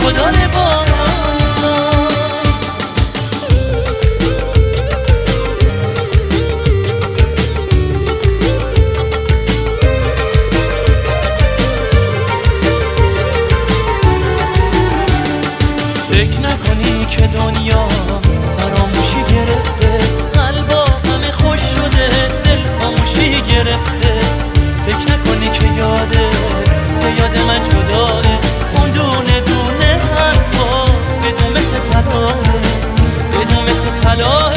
تو داره بالا. فکر نکنی که دنیا فراموشی گرفته، قلبا همه خوش شده، دل خاموشی گرفته. فکر نکنی که یاده زیاد من جداه، اون دونه دونه حرفا بدون مثل طلاه، بدون مثل طلاه.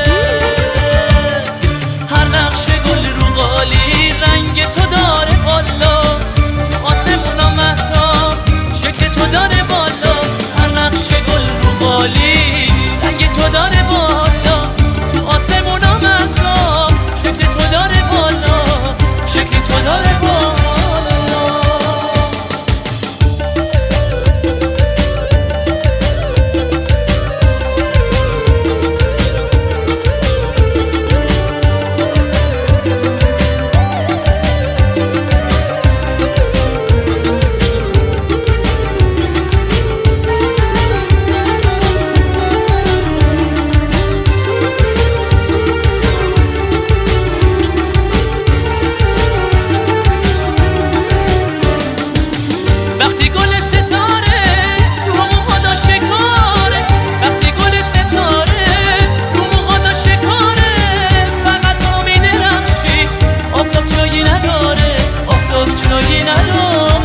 هر نقش گل رو قالی رنگ تو داره بالا، تو آسمونا مهتاب شکل تو داره بالا. هر نقش گل رو قالی رنگ تو داره بالا، تو آسمونا مهتاب شکل تو داره بالا، شکل تو داره بالا. وقتی گل ستاره تو موها دا شکاره، وقتی گل ستاره تو موها دا شکاره، فقط تو می‌درخشی آفتاب جایی نداره، آفتاب جایی نداره.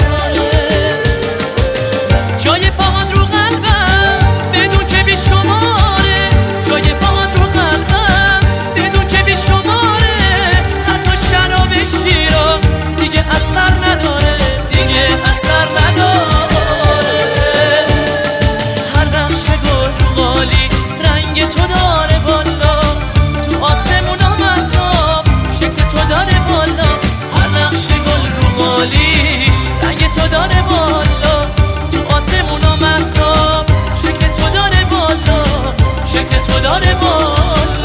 جای پاهات رو قلبم بدون که بی شماره، جای پاهات رو قلبم بدون که بی شماره. حتی شراب شیراز دیگه اثر نداره، دیگه اثر نداره. هر نقش گل رو قالی رنگ تو داره بالا، تو آسمونا مهتاب شکل تو داره بالا. هر نقش گل رو قالی رنگ تو داره بالا، تو آسمونا مهتاب شکل تو داره بالا، شکل تو داره بالا.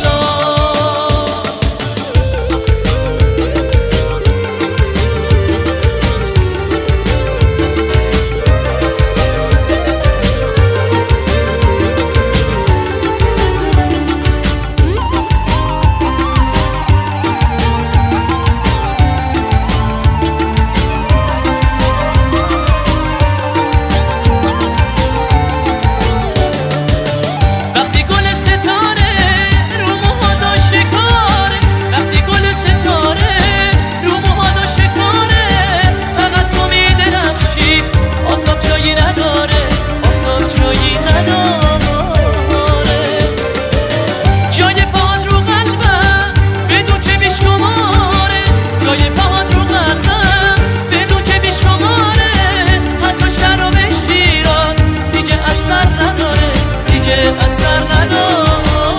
وقتی گل ستاره رو موها دا شکاره، وقتی گل ستاره رو موها دا شکاره، فقط تو می‌درخشی آفتاب جایی نداره، آفتاب جایی نداره. جای پاهات رو قلبم بدون که بی شماره، جای پاهات رو قلبم بدون که بی شماره. حتی شراب شیراز دیگه اثر نداره، دیگه اثر نداره.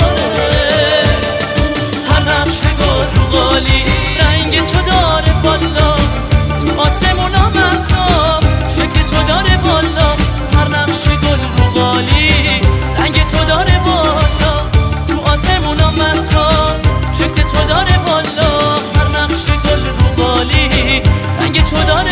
هر نقش گل رو قالی رنگ تو داره بالا، تو آسمونا مهتاب شکل تو داره بالا. هر نقش گل رو قالی رنگ تو داره بالا، تو آسمونا مهتاب شکل تو داره بالا. هر نقش گل رو قالی رنگ تو داره